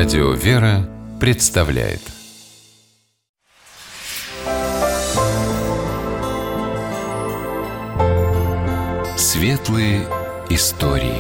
Радио «Вера» представляет Светлые истории.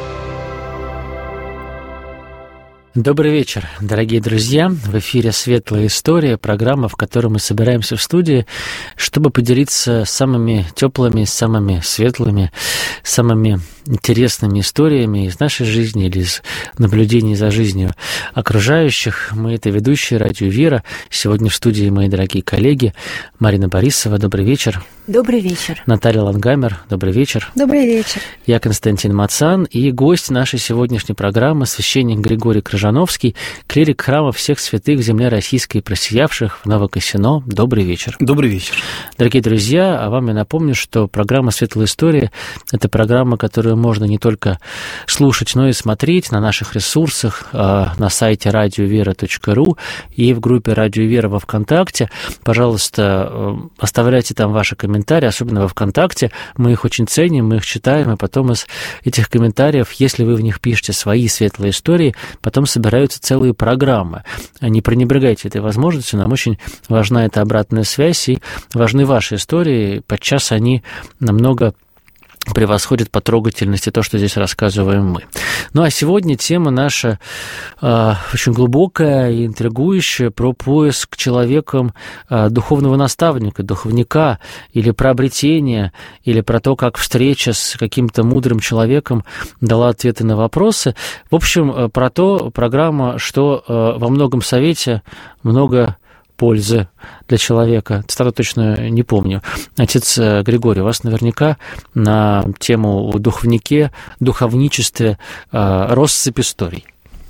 Добрый вечер, дорогие друзья. В эфире «Светлая история», программа, в которой мы собираемся в студии, чтобы поделиться самыми теплыми, самыми светлыми, самыми интересными историями из нашей жизни или из наблюдений за жизнью окружающих. Мы — это ведущие радио «Вера». Сегодня в студии мои дорогие коллеги Марина Борисова. Добрый вечер. Добрый вечер. Наталья Лангамер. Добрый вечер. Добрый вечер. Я Константин Мацан, и гость нашей сегодняшней программы — священник Григорий Крыжановский, клирик храма всех святых земли российской, просиявших в Новокосино. Добрый вечер. Добрый вечер. Дорогие друзья, а вам я напомню, что программа «Светлая история» — это программа, которую можно не только слушать, но и смотреть на наших ресурсах, на сайте radiovera.ru и в группе «Радио Вера» во ВКонтакте. Пожалуйста, оставляйте там ваши комментарии, особенно во ВКонтакте. Мы их очень ценим, мы их читаем, и потом из этих комментариев, если вы в них пишете свои светлые истории, потом собираются целые программы. Не пренебрегайте этой возможностью, нам очень важна эта обратная связь, и важны ваши истории. Подчас они намного превосходит по трогательности то, что здесь рассказываем мы. Ну а сегодня тема наша очень глубокая и интригующая, про поиск человеком духовного наставника, духовника, или про обретение, или про то, как встреча с каким-то мудрым человеком дала ответы на вопросы. В общем, про то программа, что во многом совете много пользы для человека. Цитату точно не помню. Отец Григорий, у вас наверняка на тему о духовнике, духовничестве россыпь историй.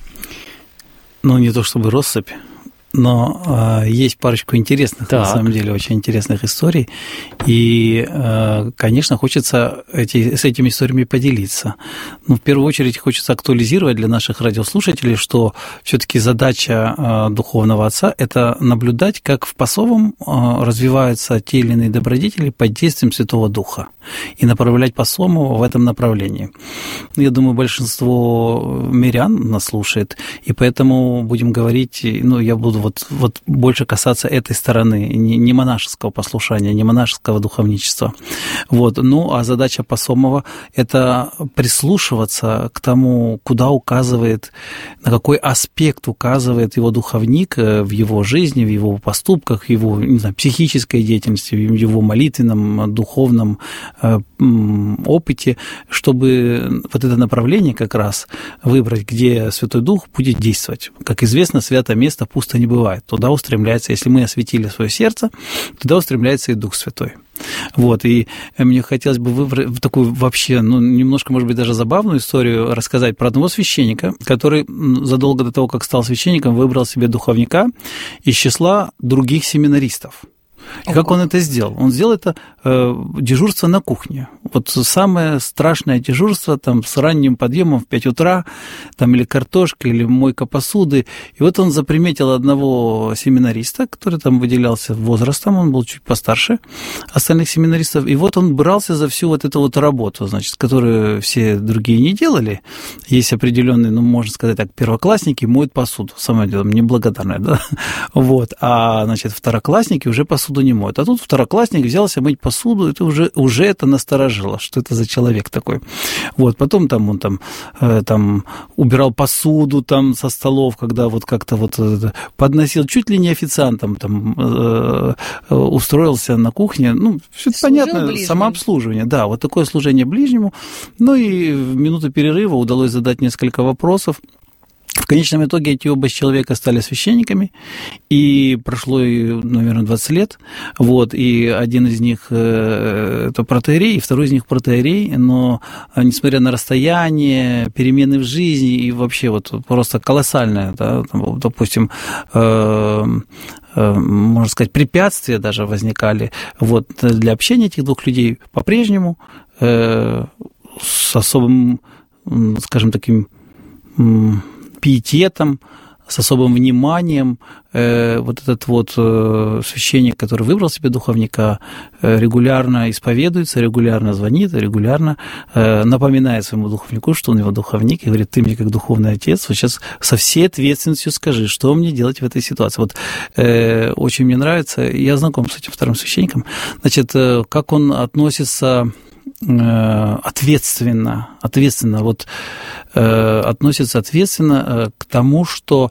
Ну, не то чтобы россыпь, но есть парочку интересных, на самом деле, очень интересных историй. И, конечно, хочется с этими историями поделиться. Но в первую очередь хочется актуализировать для наших радиослушателей, что все-таки задача духовного отца – это наблюдать, как в посовом развиваются те или иные добродетели под действием Святого Духа, и направлять посому в этом направлении. Я думаю, большинство мирян нас слушает, и поэтому будем говорить, я буду вот больше касаться этой стороны, не монашеского послушания, не монашеского духовничества. А задача посомова – это прислушиваться к тому, куда указывает, на какой аспект указывает его духовник в его жизни, в его поступках, в его, психической деятельности, в его молитвенном, духовном опыте, чтобы вот это направление как раз выбрать, где Святой Дух будет действовать. Как известно, святое место пусто не бывает. Туда устремляется, если мы осветили свое сердце, туда устремляется и Дух Святой. И мне хотелось бы выбрать такую вообще, немножко, может быть, даже забавную историю рассказать про одного священника, который задолго до того, как стал священником, выбрал себе духовника из числа других семинаристов. И как он это сделал? Он сделал это дежурство на кухне. Самое страшное дежурство с ранним подъемом в 5 утра, или картошка, или мойка посуды. И он заприметил одного семинариста, который выделялся возрастом, он был чуть постарше остальных семинаристов. И он брался за всю эту работу, которую все другие не делали. Есть определенные, можно сказать так, первоклассники моют посуду. Самое дело, неблагодарное, да? Второклассники уже посуду не моют. А тут второклассник взялся мыть посуду, это уже это насторожило, что это за человек такой. Потом он убирал посуду со столов, когда как-то подносил, чуть ли не официантом устроился на кухне. Все это понятно, ближнему. Самообслуживание, да, такое служение ближнему. И в минуту перерыва удалось задать несколько вопросов. В конечном итоге эти оба человека стали священниками, и прошло, наверное, 20 лет, и один из них это протоиерей, и второй из них протоиерей, но несмотря на расстояние, перемены в жизни и вообще просто колоссальное, допустим, можно сказать, препятствия даже возникали для общения этих двух людей по-прежнему с особым, скажем, таким пиететом, с особым вниманием вот этот вот священник, который выбрал себе духовника, регулярно исповедуется, регулярно звонит, регулярно напоминает своему духовнику, что он его духовник, и говорит: ты мне как духовный отец, вот сейчас со всей ответственностью скажи, что мне делать в этой ситуации. Вот очень мне нравится, я знаком с этим вторым священником, значит, как он относится ответственно вот, относится ответственно к тому, что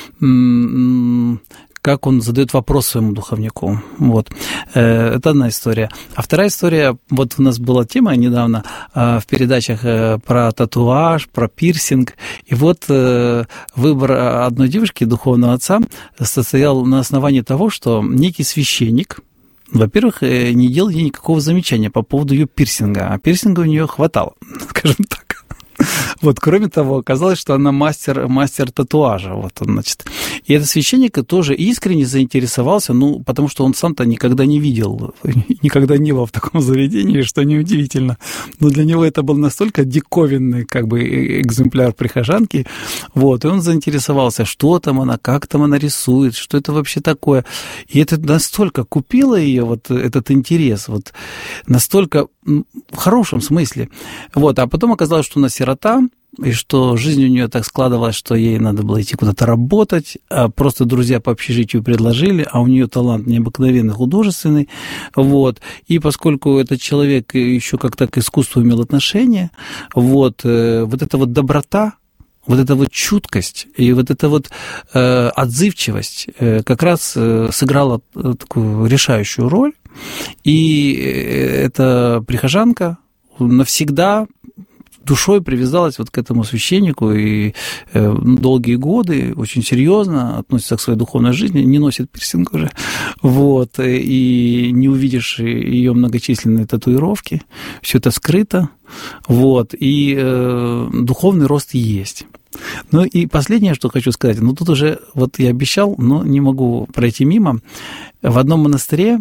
как он задает вопрос своему духовнику. Вот. Это одна история. А вторая история, вот у нас была тема недавно в передачах про татуаж, про пирсинг, и вот выбор одной девушки, духовного отца, состоял на основании того, что некий священник, во-первых, не делал ей никакого замечания по поводу ее пирсинга, а пирсинга у нее хватало, скажем так. Вот, кроме того, оказалось, что она мастер татуажа. Вот он, значит. И этот священник тоже искренне заинтересовался, ну, потому что он сам-то никогда не видел, никогда не был в таком заведении, что неудивительно. Но для него это был настолько диковинный, как бы, экземпляр прихожанки. Вот, и он заинтересовался, что там она, как там она рисует, что это вообще такое. И это настолько купило ее, вот этот интерес, вот настолько в хорошем смысле. Вот, а потом оказалось, что она сирота, и что жизнь у нее так складывалась, что ей надо было идти куда-то работать, а просто друзья по общежитию предложили, а у нее талант необыкновенный, художественный, вот, и поскольку этот человек еще как-то к искусству имел отношение, вот эта вот доброта, вот эта вот чуткость и вот эта вот отзывчивость как раз сыграла такую решающую роль, и эта прихожанка навсегда душой привязалась вот к этому священнику, и долгие годы очень серьезно относится к своей духовной жизни, не носит пирсинг уже, вот, и не увидишь ее многочисленные татуировки, все это скрыто, вот, и духовный рост есть. Ну и последнее, что хочу сказать, ну тут уже, вот я обещал, но не могу пройти мимо, в одном монастыре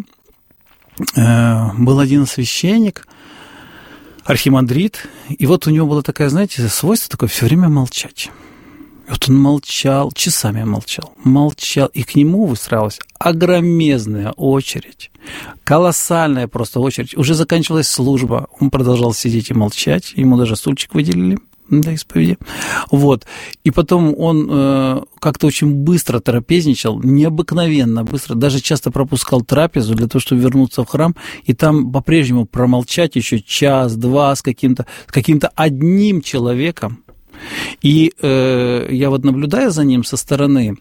был один священник, архимандрит, и вот у него было такое, знаете, свойство такое все время молчать. И вот он молчал, часами молчал, и к нему выстраивалась огромезная очередь, колоссальная просто очередь. Уже заканчивалась служба, он продолжал сидеть и молчать, ему даже стульчик выделили для исповеди. Вот. И потом он как-то очень быстро трапезничал, необыкновенно быстро, даже часто пропускал трапезу для того, чтобы вернуться в храм, и там по-прежнему промолчать еще час-два с каким-то одним человеком. И я вот наблюдая за ним со стороны,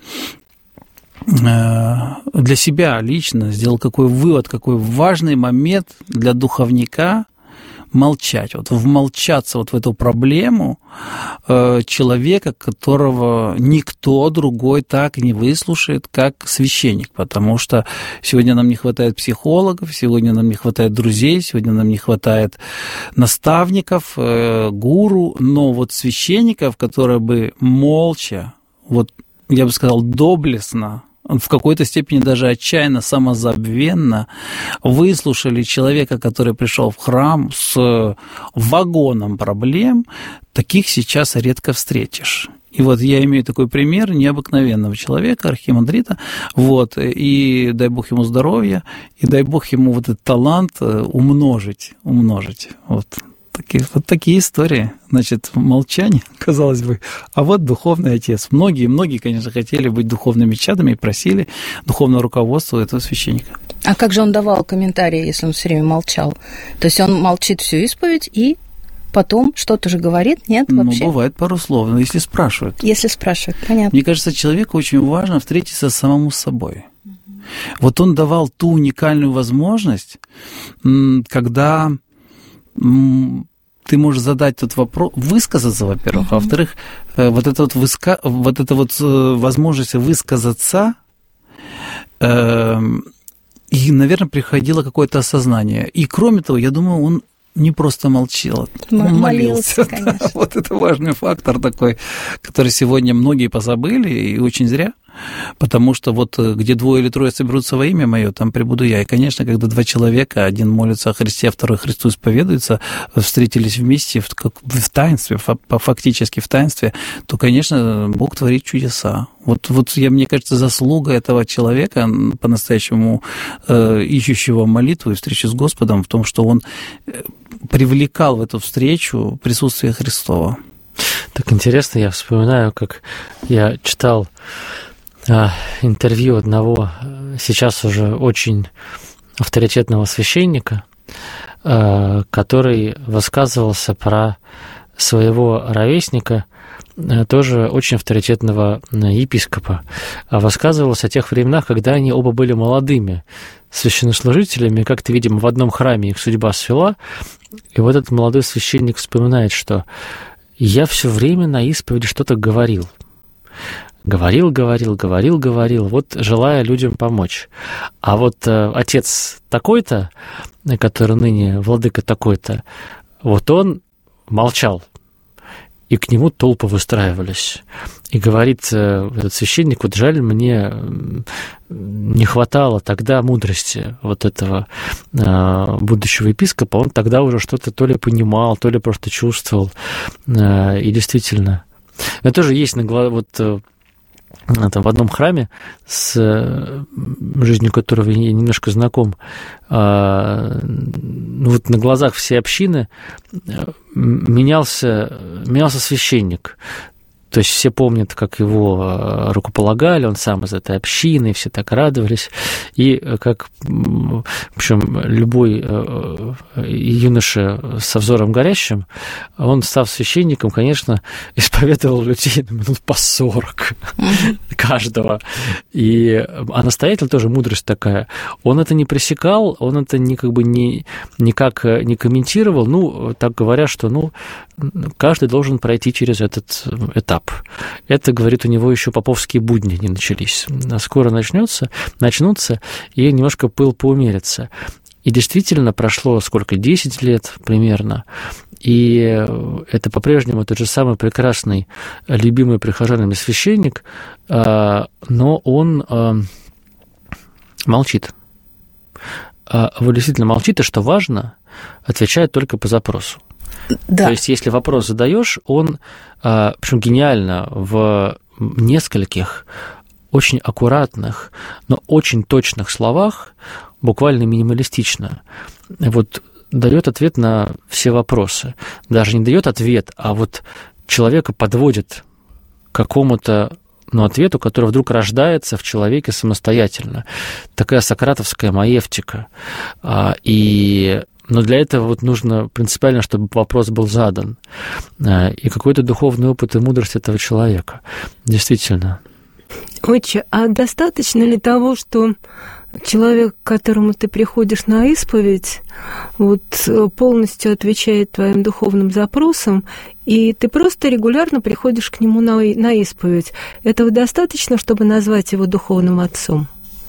для себя лично сделал какой вывод, какой важный момент для духовника молчать, вот вмолчаться вот в эту проблему человека, которого никто другой так не выслушает, как священник, потому что сегодня нам не хватает психологов, сегодня нам не хватает друзей, сегодня нам не хватает наставников, гуру, но вот священников, которые бы молча, вот я бы сказал, доблестно, в какой-то степени даже отчаянно, самозабвенно выслушали человека, который пришел в храм с вагоном проблем, таких сейчас редко встретишь. И вот я имею такой пример необыкновенного человека, архимандрита, вот, и дай Бог ему здоровья, и дай Бог ему вот этот талант умножить, вот. Вот такие истории, значит, молчание, казалось бы, а вот духовный отец. Многие, конечно, хотели быть духовными чадами и просили духовного руководства этого священника. А как же он давал комментарии, если он все время молчал? То есть он молчит всю исповедь и потом что-то же говорит, нет, вообще? Ну, бывает пару слов, но если спрашивают. Если спрашивают, понятно. Мне кажется, человеку очень важно встретиться с самому собой. Вот он давал ту уникальную возможность, когда ты можешь задать тот вопрос, высказаться, во-первых, а во-вторых, вот эта вот возможность высказаться, и, наверное, приходило какое-то осознание. И, кроме того, я думаю, он не просто молчал, он молился. Конечно. Вот это важный фактор такой, который сегодня многие позабыли, и очень зря. Потому что вот где 2 или 3 соберутся во имя Мое, там пребуду Я. И, конечно, когда 2 человека, один молится о Христе, а второй Христу исповедуется, встретились вместе в таинстве, фактически в таинстве, то, конечно, Бог творит чудеса. Вот мне кажется, заслуга этого человека, по-настоящему ищущего молитву и встречу с Господом, в том, что он привлекал в эту встречу присутствие Христова. Так интересно, я вспоминаю, как я читал интервью одного сейчас уже очень авторитетного священника, который высказывался про своего ровесника, тоже очень авторитетного епископа, высказывался о тех временах, когда они оба были молодыми священнослужителями, как-то, видимо, в одном храме их судьба свела, и вот этот молодой священник вспоминает, что «я все время на исповеди что-то говорил». Говорил, вот желая людям помочь. А вот отец такой-то, который ныне владыка такой-то, вот он молчал, и к нему толпы выстраивались. И говорит этот священник, вот жаль, мне не хватало тогда мудрости вот этого будущего епископа, он тогда уже что-то то ли понимал, то ли просто чувствовал. И действительно, это тоже есть там в одном храме, с жизнью которого я немножко знаком, вот на глазах всей общины менялся священник. То есть все помнят, как его рукополагали, он сам из этой общины, все так радовались. И как, в общем, любой юноша со взором горящим, он, став священником, конечно, исповедовал людей на минут по 40 каждого. А настоятель тоже мудрость такая. Он это не пресекал, он это никак не комментировал. Ну, так говоря, что каждый должен пройти через этот этап. Это, говорит, у него еще поповские будни не начались. А скоро начнутся, и немножко пыл поумерится. И действительно прошло 10 лет примерно, и это по-прежнему тот же самый прекрасный, любимый прихожанами священник, но он молчит. Вот действительно молчит, и, что важно, отвечает только по запросу. Да. То есть, если вопрос задаешь, он, причем гениально, в нескольких очень аккуратных, но очень точных словах, буквально минималистично, вот дает ответ на все вопросы. Даже не дает ответ, а вот человека подводит к какому-то ответу, который вдруг рождается в человеке самостоятельно. Такая сократовская маевтика. Но для этого нужно принципиально, чтобы вопрос был задан. И какой-то духовный опыт и мудрость этого человека. Действительно. Отче, а достаточно ли того, что человек, к которому ты приходишь на исповедь, полностью отвечает твоим духовным запросам, и ты просто регулярно приходишь к нему на исповедь? Этого достаточно, чтобы назвать его духовным отцом?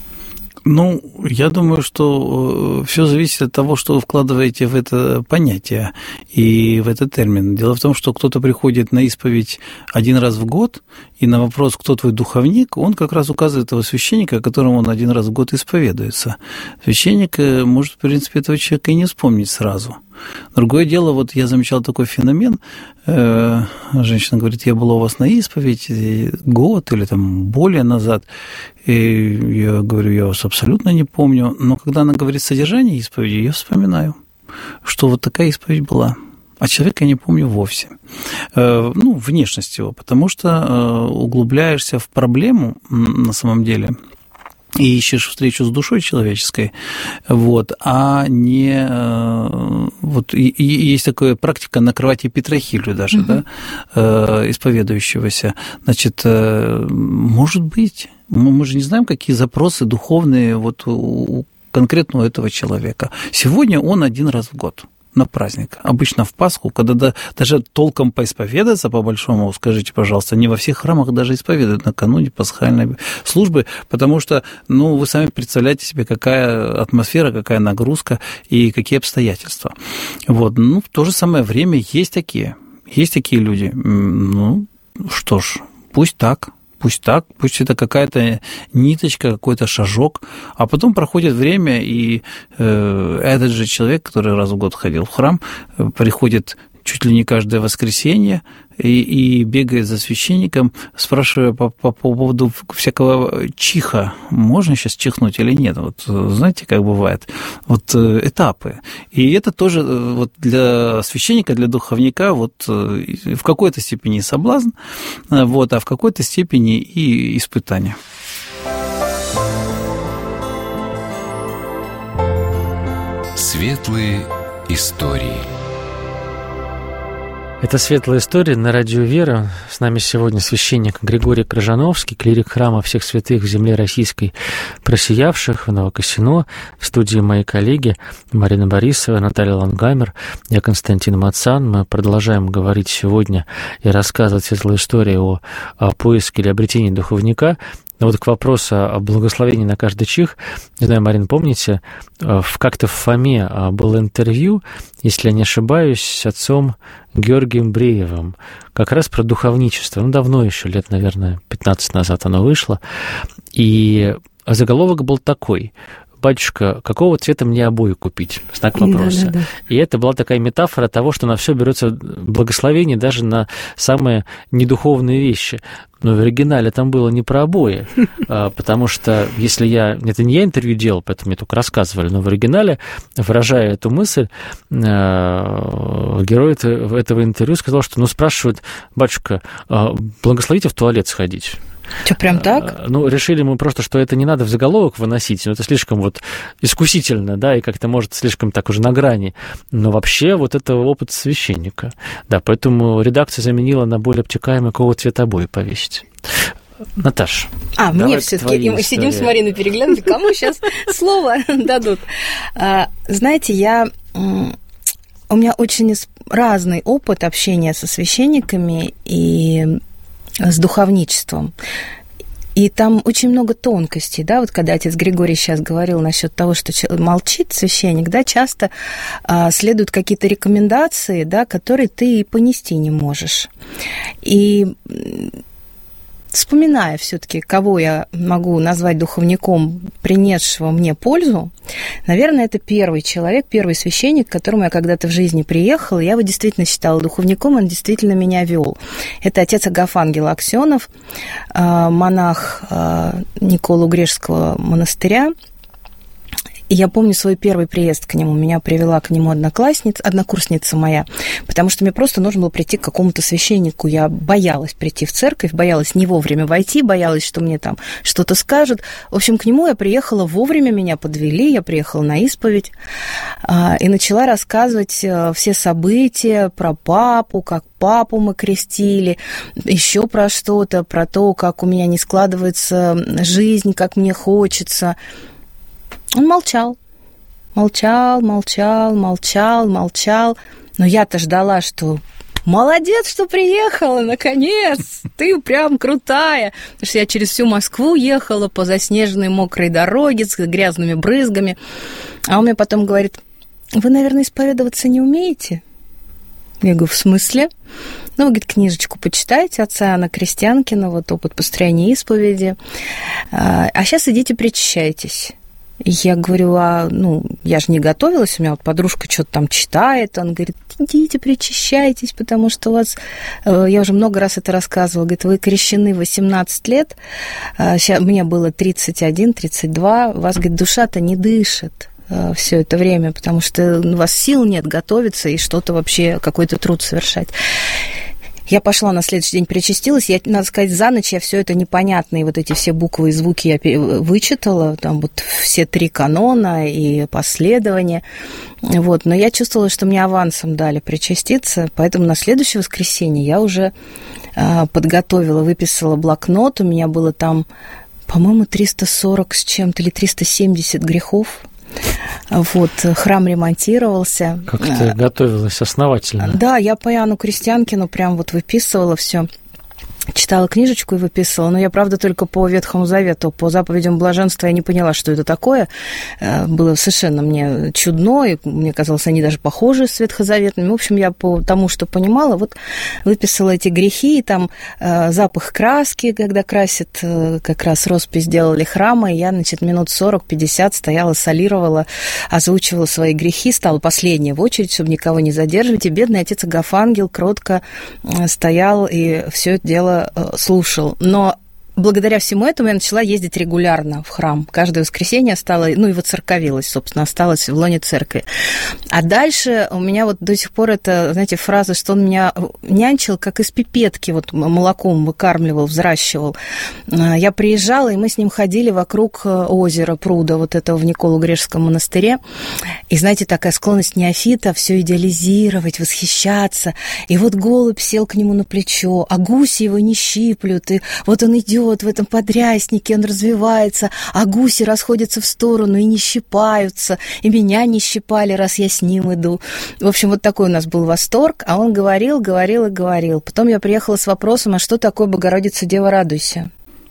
Я думаю, что все зависит от того, что вы вкладываете в это понятие и в этот термин. Дело в том, что кто-то приходит на исповедь 1 раз в год, и на вопрос, кто твой духовник, он как раз указывает того священника, которому он 1 раз в год исповедуется. Священник может, в принципе, этого человека и не вспомнить сразу. Другое дело, я замечал такой феномен, женщина говорит, я была у вас на исповедь год или более назад, и я говорю, я вас абсолютно не помню, но когда она говорит содержание исповеди, я вспоминаю, что такая исповедь была. А человека я не помню вовсе. Внешность его, потому что углубляешься в проблему на самом деле и ищешь встречу с душой человеческой, а не... И есть такая практика накрывать епитрахилию даже, исповедующегося. Значит, может быть, мы же не знаем, какие запросы духовные конкретно у этого человека. Сегодня он 1 раз в год на праздник, обычно в Пасху, когда даже толком поисповедаться, по-большому, скажите, пожалуйста, не во всех храмах даже исповедуют накануне пасхальной службы, потому что, вы сами представляете себе, какая атмосфера, какая нагрузка и какие обстоятельства. В то же самое время есть такие люди. Что ж, пусть так пусть так, пусть это какая-то ниточка, какой-то шажок, а потом проходит время, и этот же человек, который раз в год ходил в храм, приходит чуть ли не каждое воскресенье и бегает за священником, спрашивая по поводу всякого чиха, можно сейчас чихнуть или нет. Вот знаете, как бывает? Вот этапы. И это тоже вот для священника, для духовника вот в какой-то степени соблазн, вот, а в какой-то степени и испытание. Светлые истории. Это «Светлая история» на радио «Вера». С нами сегодня священник Григорий Крыжановский, клирик храма всех святых в земле российской, просиявших в Новокосино. В студии мои коллеги Марина Борисова, Наталья Лангамер, я Константин Мацан. Мы продолжаем говорить сегодня и рассказывать светлую историю о поиске или обретении духовника. Но вот к вопросу о благословении на каждый чих, не знаю, Марин, помните, как-то в Фоме было интервью, если я не ошибаюсь, с отцом Георгием Бреевым, как раз про духовничество. Ну, давно еще, лет, наверное, 15 назад оно вышло. И заголовок был такой: «Батюшка, какого цвета мне обои купить?» Знак вопроса. Да. И это была такая метафора того, что на все берется благословение даже на самые недуховные вещи. Но в оригинале там было не про обои, потому что если это не я интервью делал, поэтому мне только рассказывали, но в оригинале, выражая эту мысль, герой этого интервью сказал, что, спрашивают: «Батюшка, благословите в туалет сходить». Что, прям так? Решили мы просто, что это не надо в заголовок выносить, но это слишком вот искусительно, да, и как-то, может, слишком так уже на грани. Но вообще вот это опыт священника. Да, поэтому редакция заменила на более обтекаемый, какого цвета обои повесить. Наташ. Мне все-таки мы сидим с Мариной переглянуты, кому сейчас слово дадут. Знаете, у меня очень разный опыт общения со священниками и с духовничеством. И там очень много тонкостей, да, вот когда отец Григорий сейчас говорил насчет того, что молчит священник, да, часто следуют какие-то рекомендации, да, которые ты и понести не можешь. И вспоминая все-таки, кого я могу назвать духовником, принесшего мне пользу, наверное, это первый человек, первый священник, к которому я когда-то в жизни приехала. Я его действительно считала духовником, он действительно меня вел. Это отец Агафангел Аксенов, монах Николо-Грешского монастыря. И я помню свой первый приезд к нему. Меня привела к нему однокурсница моя, потому что мне просто нужно было прийти к какому-то священнику. Я боялась прийти в церковь, боялась не вовремя войти, боялась, что мне там что-то скажут. В общем, к нему я приехала вовремя, меня подвели, я приехала на исповедь и начала рассказывать все события про папу, как папу мы крестили, еще про что-то, про то, как у меня не складывается жизнь, как мне хочется. Он молчал. Но я-то ждала, что молодец, что приехала, наконец, ты прям крутая. Потому что я через всю Москву ехала по заснеженной мокрой дороге с грязными брызгами. А он мне потом говорит: вы, наверное, исповедоваться не умеете? Я говорю: в смысле? Вы, говорит, книжечку почитайте отца Иоанна Крестьянкина, вот опыт построения исповеди. А сейчас идите причащайтесь. Я говорю: я же не готовилась, у меня вот подружка что-то там читает. Он говорит: идите, причащайтесь, потому что у вас, я уже много раз это рассказывала, говорит, вы крещены 18 лет, сейчас мне было 31, 32, у вас, говорит, душа-то не дышит все это время, потому что у вас сил нет готовиться и что-то вообще, какой-то труд совершать. Я пошла на следующий день, причастилась. Надо сказать, за ночь я все это непонятные вот эти все буквы и звуки я вычитала. Там вот все 3 канона и последования. Вот. Но я чувствовала, что мне авансом дали причаститься. Поэтому на следующее воскресенье я уже подготовила, выписала блокнот. У меня было там, по-моему, 340 с чем-то или 370 грехов. Вот, храм ремонтировался. Как ты готовилась основательно. Да, я по Иоанну Крестьянкину прям вот выписывала все. читала книжечку и выписывала, но я, правда, только по Ветхому Завету, по заповедям блаженства я не поняла, что это такое. Было совершенно мне чудно, и мне казалось, они даже похожи с ветхозаветными. В общем, я по тому, что понимала, вот выписала эти грехи, и там запах краски, когда красят, как раз роспись делали храма, и я, значит, минут 40-50 стояла, солировала, озвучивала свои грехи, стала последняя в очередь, чтобы никого не задерживать, и бедный отец Агафангел кротко стоял и все это дело слушал. Но благодаря всему этому я начала ездить регулярно в храм. Каждое воскресенье стала, ну и воцерковилась, собственно, осталась в лоне церкви. А дальше у меня вот до сих пор это, знаете, фраза, что он меня нянчил, как из пипетки, вот молоком выкармливал, взращивал. Я приезжала, и мы с ним ходили вокруг озера, пруда, вот этого в Николо-Грешском монастыре. И, знаете, такая склонность неофита все идеализировать, восхищаться. И вот голубь сел к нему на плечо, а гуси его не щиплют, и вот он идет в этом подряснике, он развивается, а гуси расходятся в сторону и не щипаются, и меня не щипали, раз я с ним иду. В общем, вот такой у нас был восторг, а он говорил. Потом я приехала с вопросом, а что такое «Богородица, Дева, радуйся»?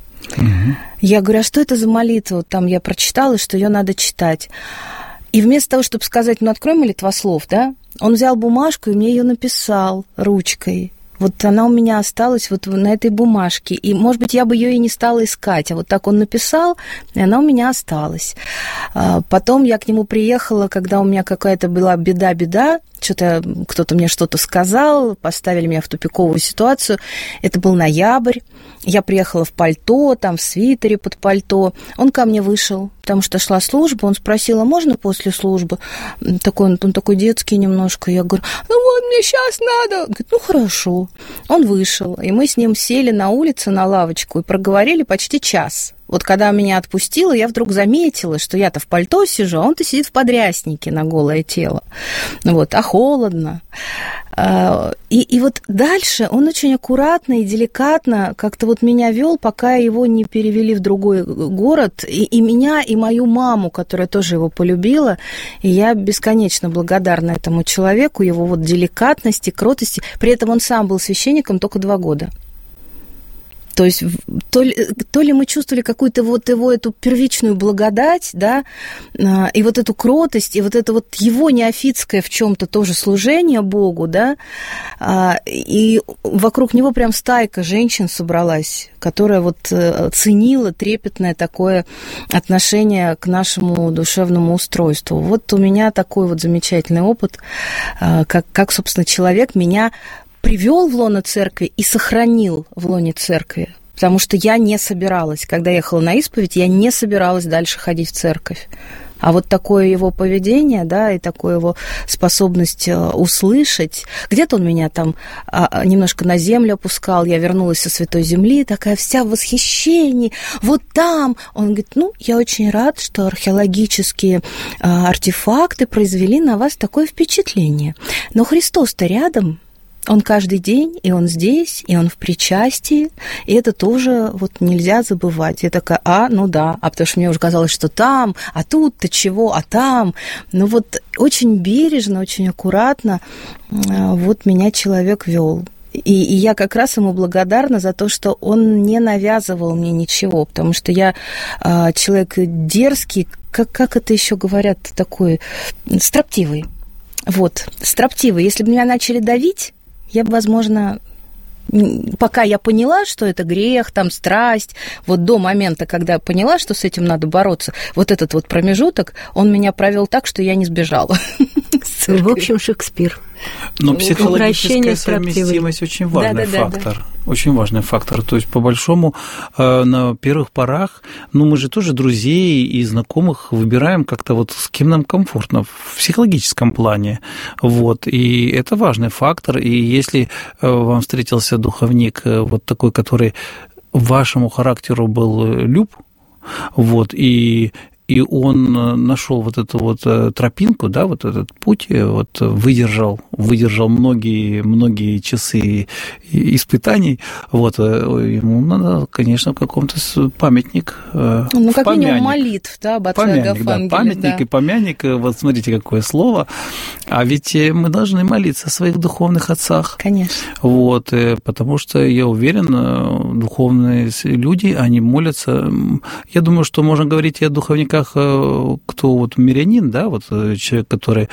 Я говорю, а что это за молитва? Вот там я прочитала, что ее надо читать. И вместо того, чтобы сказать, ну, открой молитвослов, да, он взял бумажку и мне ее написал ручкой. Вот она у меня осталась вот на этой бумажке. И, может быть, я бы ее и не стала искать. А вот так он написал, и она у меня осталась. Потом я к нему приехала, когда у меня какая-то была беда. Что-то кто-то мне что-то сказал, поставили меня в тупиковую ситуацию. Это был ноябрь. Я приехала в пальто, там в свитере под пальто. Он ко мне вышел, потому что шла служба. Он спросил, а можно после службы? Он такой детский немножко. Я говорю, ну вот, мне сейчас надо. Он говорит, ну хорошо. Он вышел, и мы с ним сели на улице на лавочку и проговорили почти час. Вот когда меня отпустило, я вдруг заметила, что я-то в пальто сижу, а он-то сидит в подряснике на голое тело. Вот, а холодно. И вот дальше он очень аккуратно и деликатно как-то вот меня вел, пока его не перевели в другой город, и меня, и мою маму, которая тоже его полюбила. И я бесконечно благодарна этому человеку, его вот деликатности, кротости. При этом он сам был священником только 2 года. То есть то ли мы чувствовали какую-то вот его эту первичную благодать, да, и вот эту кротость, и вот это вот его неофитское в чем-то тоже служение Богу, да, и вокруг него прям стайка женщин собралась, которая вот ценила трепетное такое отношение к нашему душевному устройству. Вот у меня такой вот замечательный опыт, как собственно, человек меня привел в лоно церкви и сохранил в лоне церкви, потому что я не собиралась, когда ехала на исповедь, я не собиралась дальше ходить в церковь. А вот такое его поведение, да, и такое его способность услышать, где-то он меня там немножко на землю опускал, я вернулась со Святой Земли, такая вся в восхищении, вот там. Он говорит, ну, я очень рад, что археологические артефакты произвели на вас такое впечатление. Но Христос-то рядом. Он каждый день, и он здесь, и он в причастии, и это тоже вот нельзя забывать. Я такая, ну да, потому что мне уже казалось, что там, а тут-то чего, а там. Ну вот очень бережно, очень аккуратно вот меня человек вел. И я как раз ему благодарна за то, что он не навязывал мне ничего, потому что я человек дерзкий, как это еще говорят, такой строптивый. Вот, строптивый. Если бы меня начали давить, я бы, возможно, пока я поняла, что это грех, там, страсть, вот до момента, когда я поняла, что с этим надо бороться, вот этот вот промежуток, он меня провел так, что я не сбежала. В общем, Шекспир. Но психологическая совместимость очень важный фактор. Да. Очень важный фактор. То есть, по-большому, на первых порах, мы же тоже друзей и знакомых выбираем как-то вот с кем нам комфортно в психологическом плане. Вот. И это важный фактор. И если вам встретился духовник вот такой, который вашему характеру был люб, вот, и и он нашел вот эту вот тропинку, да, вот этот путь, вот выдержал многие часы испытаний, вот, ему надо, конечно, в каком-то памятник. Ну, как минимум молитв, да, об отце Агафангеле. Да, памятник и помянник, вот смотрите, какое слово. А ведь мы должны молиться о своих духовных отцах. Конечно. Вот, потому что, я уверен, духовные люди, они молятся. Я думаю, что можно говорить и о духовниках, кто вот мирянин, да, вот человек, который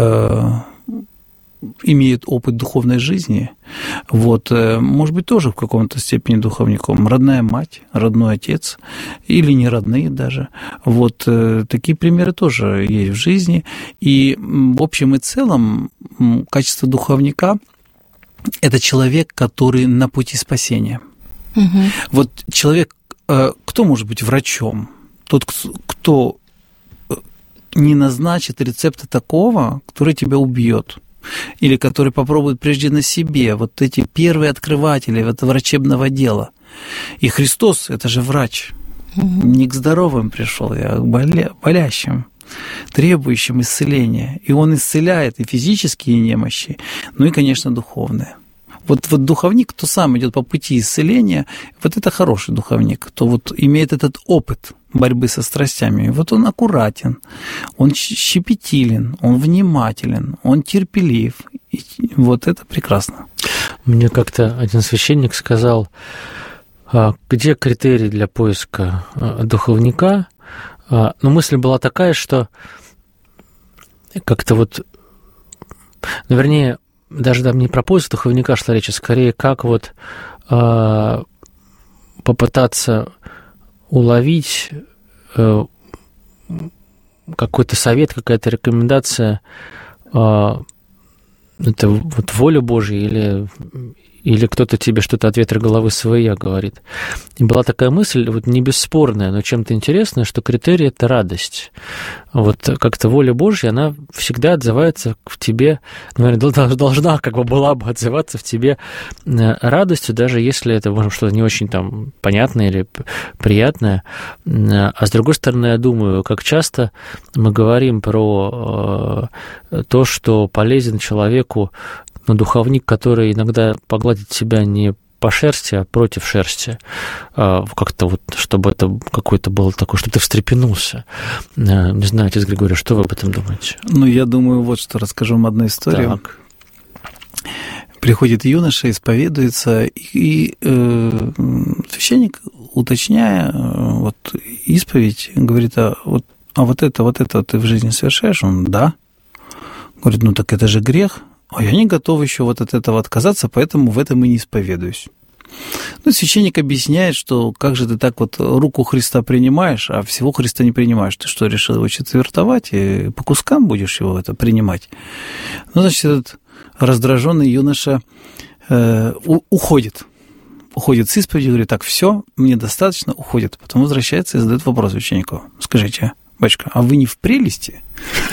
имеет опыт духовной жизни, вот, может быть, тоже в каком-то степени духовником. Родная мать, родной отец, или не родные даже. Вот такие примеры тоже есть в жизни. И в общем и целом качество духовника – это человек, который на пути спасения. Угу. Вот человек, кто может быть врачом? Тот, кто не назначит рецепта такого, который тебя убьет, или который попробует прежде на себе. Вот эти первые открыватели этого врачебного дела. И Христос – это же врач. Не к здоровым пришел, а к болящим, требующим исцеления. И Он исцеляет и физические немощи, ну и, конечно, духовные. Вот духовник, кто сам идет по пути исцеления, вот это хороший духовник, кто вот имеет этот опыт борьбы со страстями. Вот он аккуратен, он щепетилен, он внимателен, он терпелив. И вот это прекрасно. Мне как-то один священник сказал, где критерий для поиска духовника. Но мысль была такая, что как-то вот, ну, вернее, даже там не про поиск духовника шла речь, а скорее как вот попытаться уловить какой-то совет, какая-то рекомендация, это вот воля Божья или кто-то тебе что-то от ветра головы своя говорит. И была такая мысль, вот не бесспорная, но чем-то интересная, что критерий – это радость. Вот как-то воля Божья, она всегда отзывается в тебе, наверное, должна, как бы была бы отзываться в тебе радостью, даже если это, может, что-то не очень там понятное или приятное. А с другой стороны, я думаю, как часто мы говорим про то, что полезен человеку, но духовник, который иногда погладит себя не по шерсти, а против шерсти, как-то вот, чтобы это какой-то был такой, чтобы ты встрепенулся. Не знаю, отец Григорий, что вы об этом думаете? Ну, я думаю, вот что, расскажу вам одну историю. Так. Приходит юноша, исповедуется, и священник, уточняя вот исповедь, говорит, а вот это ты в жизни совершаешь? Он, да. Говорит, ну так это же грех. А я не готов еще вот от этого отказаться, поэтому в этом и не исповедуюсь. Ну, священник объясняет, что как же ты так вот руку Христа принимаешь, а всего Христа не принимаешь. Ты что, решил его четвертовать и по кускам будешь его это принимать? Ну, значит, этот раздраженный юноша уходит с исповеди, говорит, так, все, мне достаточно, уходит. Потом возвращается и задает вопрос священнику. Скажите, батюшка, а вы не в прелести?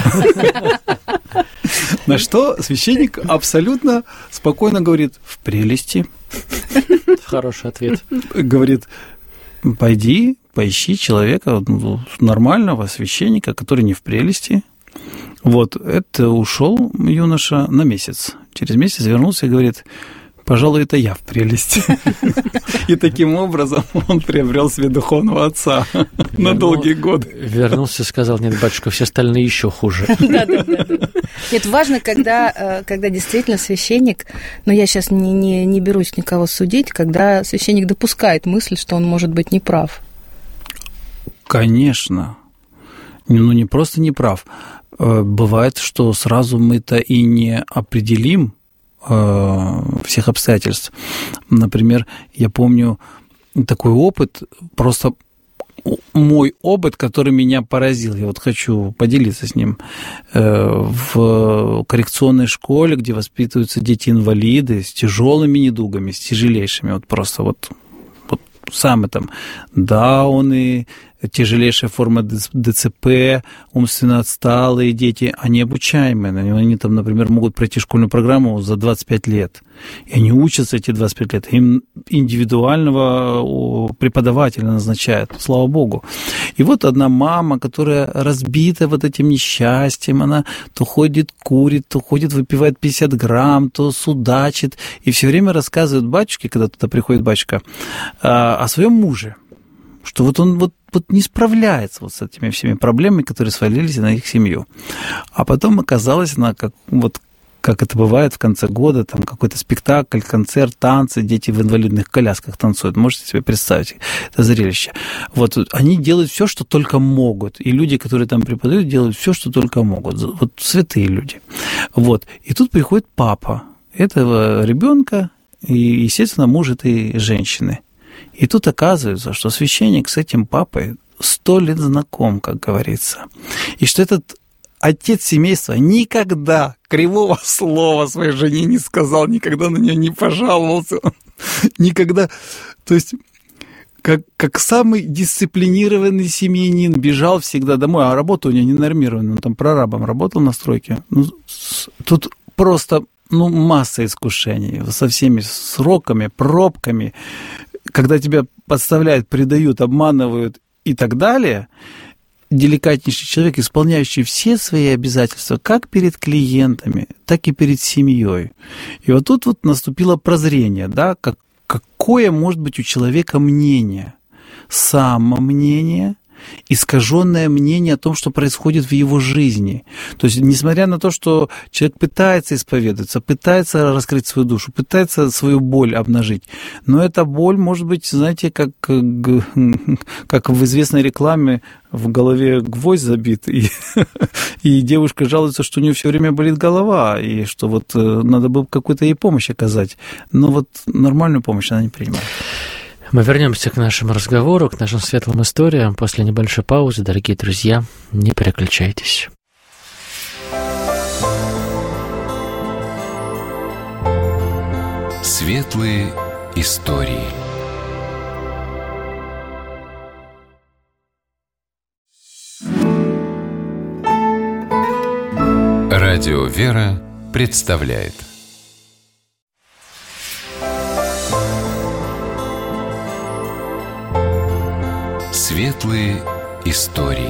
На что священник абсолютно спокойно говорит, в прелести. Хороший ответ. Говорит, пойди, поищи человека нормального священника, который не в прелести. Вот, это ушел юноша на месяц. Через месяц вернулся и говорит, пожалуй, это я в прелести. И таким образом он приобрел себе духовного отца на долгие годы. Вернулся и сказал, нет, батюшка, все остальные еще хуже. Да. Это важно, когда действительно священник, но я сейчас не берусь никого судить, когда священник допускает мысль, что он может быть неправ. Конечно. Ну, не просто неправ. Бывает, что сразу мы-то и не определим всех обстоятельств. Например, я помню такой опыт, просто мой опыт, который меня поразил. Я вот хочу поделиться с ним. В коррекционной школе, где воспитываются дети-инвалиды с тяжелыми недугами, с тяжелейшими, вот просто вот самые там Дауны, тяжелейшая форма ДЦП, умственно отсталые дети, они обучаемые. Они там, например, могут пройти школьную программу за 25 лет. И они учатся эти 25 лет. Им индивидуального преподавателя назначают, слава богу. И вот одна мама, которая разбита вот этим несчастьем, она то ходит, курит, то ходит, выпивает 50 грамм, то судачит. И все время рассказывает батюшке, когда туда приходит батюшка, о своем муже. Что вот он вот не справляется вот с этими всеми проблемами, которые свалились на их семью. А потом оказалось, как это бывает в конце года, там какой-то спектакль, концерт, танцы, дети в инвалидных колясках танцуют. Можете себе представить это зрелище? Вот они делают все, что только могут. И люди, которые там преподают, делают все, что только могут. Вот святые люди. Вот. И тут приходит папа этого ребенка и, естественно, муж этой женщины. И тут оказывается, что священник с этим папой 100 лет знаком, как говорится. И что этот отец семейства никогда кривого слова своей жене не сказал, никогда на нее не пожаловался, никогда... То есть, как самый дисциплинированный семьянин бежал всегда домой, а работа у него ненормированная, он там прорабом работал на стройке. Тут просто масса искушений со всеми сроками, пробками, когда тебя подставляют, предают, обманывают и так далее. Деликатнейший человек, исполняющий все свои обязательства, как перед клиентами, так и перед семьей. И вот тут вот наступило прозрение, да, какое может быть у человека мнение, самомнение, искаженное мнение о том, что происходит в его жизни. То есть, несмотря на то, что человек пытается исповедоваться, пытается раскрыть свою душу, пытается свою боль обнажить, но эта боль может быть, знаете, как в известной рекламе, в голове гвоздь забит, и девушка жалуется, что у нее все время болит голова, и что вот надо бы какую-то ей помощь оказать. Но вот нормальную помощь она не принимает. Мы вернемся к нашему разговору, к нашим светлым историям после небольшой паузы. Дорогие друзья, не переключайтесь. Светлые истории. Радио «Вера» представляет Светлые истории.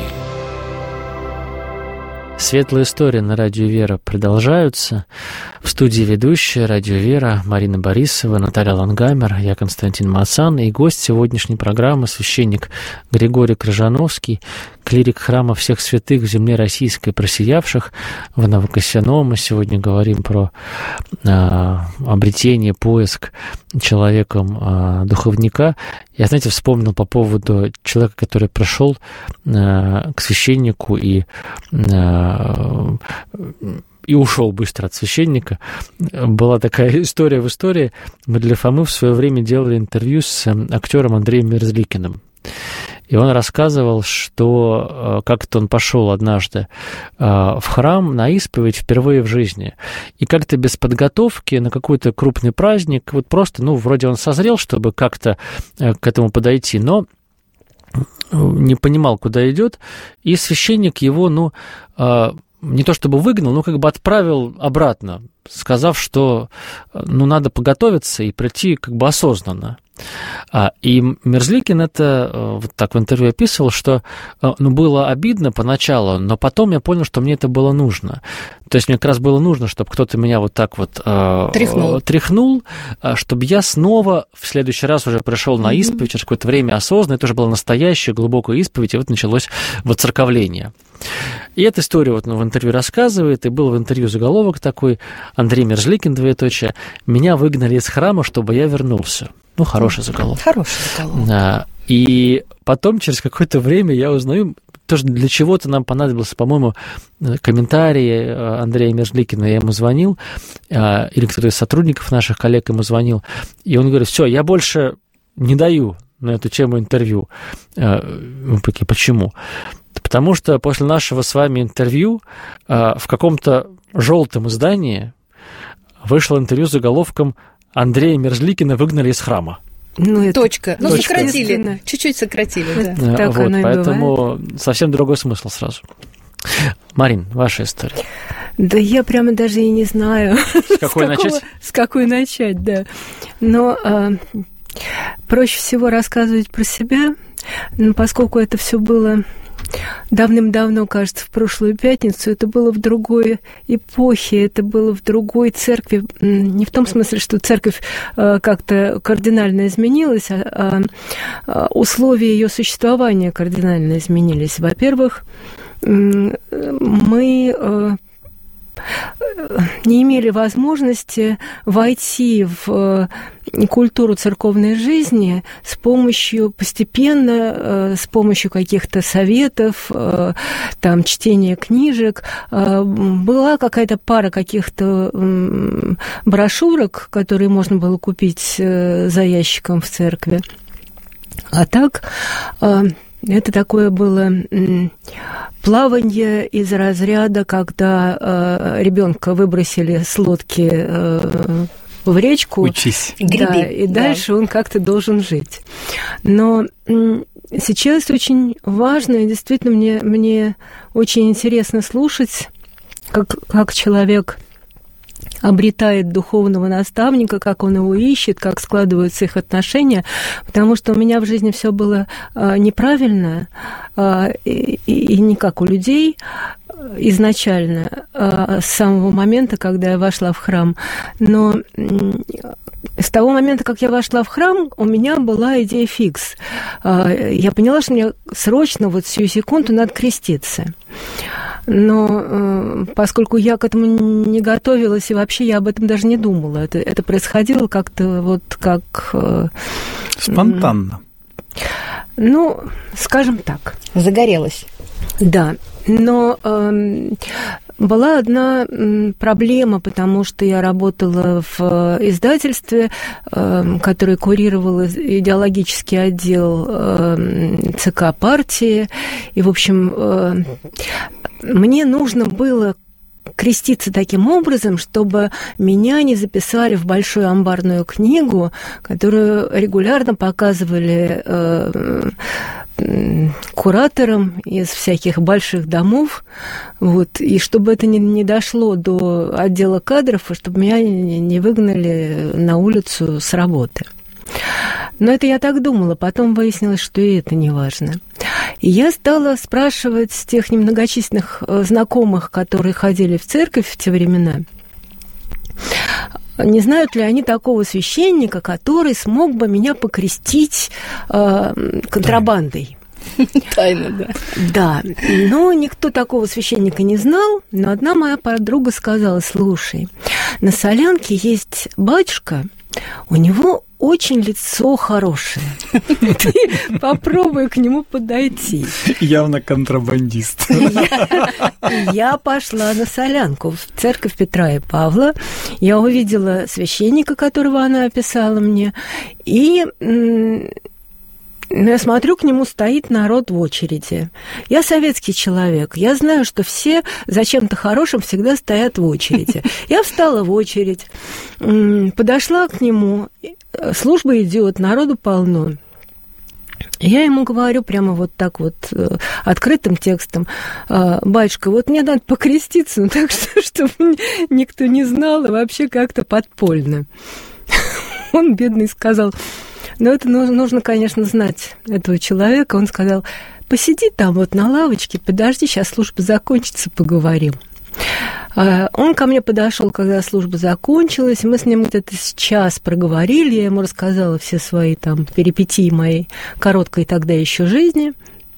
Светлые истории на Радио «Вера» продолжаются. В студии ведущая Радио «Вера» Марина Борисова, Наталья Лангамер, я Константин Мацан. И гость сегодняшней программы — священник Григорий Крыжановский, клирик храма всех святых в земле российской просиявших в Новокосяно. Мы сегодня говорим про обретение, поиск человеком духовника. Я, знаете, вспомнил по поводу человека, который пришел к священнику и ушел быстро от священника. Была такая история в истории. Мы для Фомы в свое время делали интервью с актером Андреем Мерзликиным. И он рассказывал, что как-то он пошел однажды в храм на исповедь впервые в жизни. И как-то без подготовки на какой-то крупный праздник, вот просто, вроде он созрел, чтобы как-то к этому подойти, но не понимал, куда идет. И священник его, не то чтобы выгнал, но как бы отправил обратно, сказав, что надо подготовиться и прийти как бы осознанно. И Мерзликин это вот так в интервью описывал, что было обидно поначалу, но потом я понял, что мне это было нужно. То есть мне как раз было нужно, чтобы кто-то меня вот так вот тряхнул, чтобы я снова в следующий раз уже пришел на исповедь, через какое-то время осознанно, это уже была настоящая глубокая исповедь, и вот началось воцерковление. И эту историю вот в интервью рассказывает, и был в интервью заголовок такой: Андрей Мерзликин, : «Меня выгнали из храма, чтобы я вернулся». Хороший заголовок. Хороший заголовок. И потом, через какое-то время, я узнаю, тоже для чего-то нам понадобился, по-моему, комментарий Андрея Мерзликина. Я ему звонил, или кто-то из сотрудников наших коллег ему звонил, и он говорит: все, я больше не даю на эту тему интервью. Мы такие: почему? Потому что после нашего с вами интервью в каком-то желтом издании вышло интервью с заголовком: Андрея Мерзликина выгнали из храма. Точка. Сократили. Чуть-чуть сократили, да. Так вот, поэтому бывает. Совсем другой смысл сразу. Марин, ваша история. Да я прямо даже и не знаю, с какой начать, да. Но проще всего рассказывать про себя, но поскольку это все было давным-давно, кажется, в прошлую пятницу, это было в другой эпохе, это было в другой церкви, не в том смысле, что церковь как-то кардинально изменилась, а условия ее существования кардинально изменились. Во-первых, мы не имели возможности войти в культуру церковной жизни постепенно, с помощью каких-то советов, там, чтения книжек. Была какая-то пара каких-то брошюрок, которые можно было купить за ящиком в церкви. А так... Это такое было плавание из разряда, когда ребенка выбросили с лодки в речку. Учись. Да, и дальше он как-то должен жить. Но сейчас очень важно, и действительно мне очень интересно слушать, как человек обретает духовного наставника, как он его ищет, как складываются их отношения, потому что у меня в жизни все было неправильно, и не как у людей изначально, с самого момента, когда я вошла в храм. Но с того момента, как я вошла в храм, у меня была идея фикс. Я поняла, что мне срочно, вот сию секунду, надо креститься. Но поскольку я к этому не готовилась, и вообще я об этом даже не думала, это происходило как-то вот как... Спонтанно. Ну, скажем так. Загорелась. Да, но была одна проблема, потому что я работала в издательстве, которое курировало идеологический отдел ЦК партии, и, в общем, мне нужно было креститься таким образом, чтобы меня не записали в большую амбарную книгу, которую регулярно показывали кураторам из всяких больших домов, вот, и чтобы это не дошло до отдела кадров, и чтобы меня не выгнали на улицу с работы. Но это я так думала, потом выяснилось, что и это не важно. И я стала спрашивать тех немногочисленных знакомых, которые ходили в церковь в те времена, не знают ли они такого священника, который смог бы меня покрестить контрабандой. Тайна, да. Да, но никто такого священника не знал, но одна моя подруга сказала: слушай, на Солянке есть батюшка, у него очень лицо хорошее. Ты попробуй к нему подойти. Явно контрабандист. Я пошла на Солянку, в церковь Петра и Павла. Я увидела священника, которого она описала мне, и я смотрю, к нему стоит народ в очереди. Я советский человек. Я знаю, что все за чем-то хорошим всегда стоят в очереди. Я встала в очередь, подошла к нему. Служба идет, народу полно. Я ему говорю прямо вот так вот открытым текстом: батюшка, вот мне надо покреститься, но так, чтобы никто не знал, и вообще как-то подпольно. Он, бедный, сказал: но это нужно, конечно, знать этого человека. Он сказал: посиди там вот на лавочке, подожди, сейчас служба закончится, поговорим. Он ко мне подошел, когда служба закончилась, мы с ним где-то час проговорили, я ему рассказала все свои там перипетии моей короткой тогда еще жизни.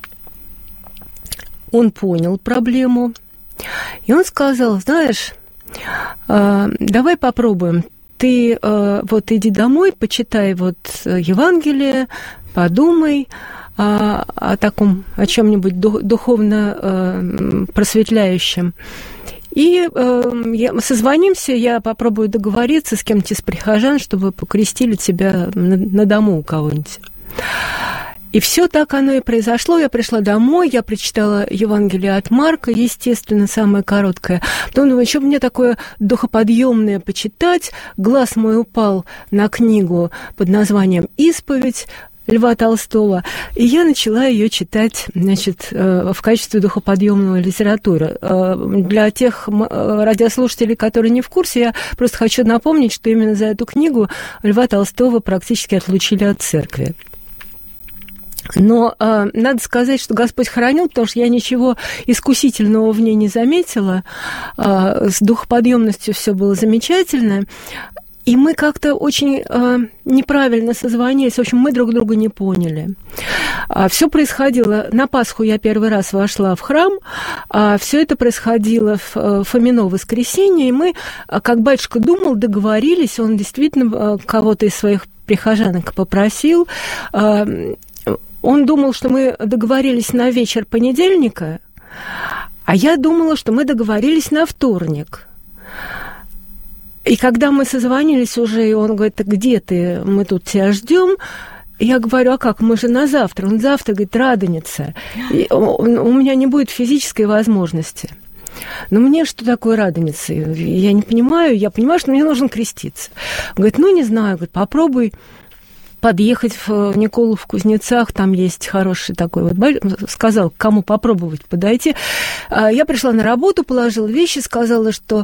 Он понял проблему, и он сказал: знаешь, давай попробуем. Ты вот иди домой, почитай вот Евангелие, подумай о таком, о чем-нибудь духовно просветляющем. И созвонимся, я попробую договориться с кем-то из прихожан, чтобы покрестили тебя на дому у кого-нибудь. И все так оно и произошло. Я пришла домой, я прочитала Евангелие от Марка, естественно, самое короткое. Потом думаю, что мне такое духоподъемное почитать. Глаз мой упал на книгу под названием «Исповедь» Льва Толстого, и я начала ее читать, значит, в качестве духоподъемной литературы. Для тех радиослушателей, которые не в курсе, я просто хочу напомнить, что именно за эту книгу Льва Толстого практически отлучили от церкви. Но надо сказать, что Господь хранил, потому что я ничего искусительного в ней не заметила. С духоподъемностью все было замечательно. И мы как-то очень неправильно созвонились. В общем, мы друг друга не поняли. Все происходило... На Пасху я первый раз вошла в храм. Все это происходило в Фомино воскресенье. И мы, как батюшка думал, договорились. Он действительно кого-то из своих прихожанок попросил. Он думал, что мы договорились на вечер понедельника, а я думала, что мы договорились на вторник. И когда мы созвонились уже, и он говорит: где ты? Мы тут тебя ждем. Я говорю: а как? Мы же на завтра. Он завтра, говорит, Радоница. И у меня не будет физической возможности. Но мне что такое Радоница? Я не понимаю. Я понимаю, что мне нужно креститься. Он говорит: ну, не знаю. Говорит, попробуй подъехать в Николу в Кузнецах, там есть хороший такой вот, сказал, кому попробовать подойти. Я пришла на работу, положила вещи, сказала, что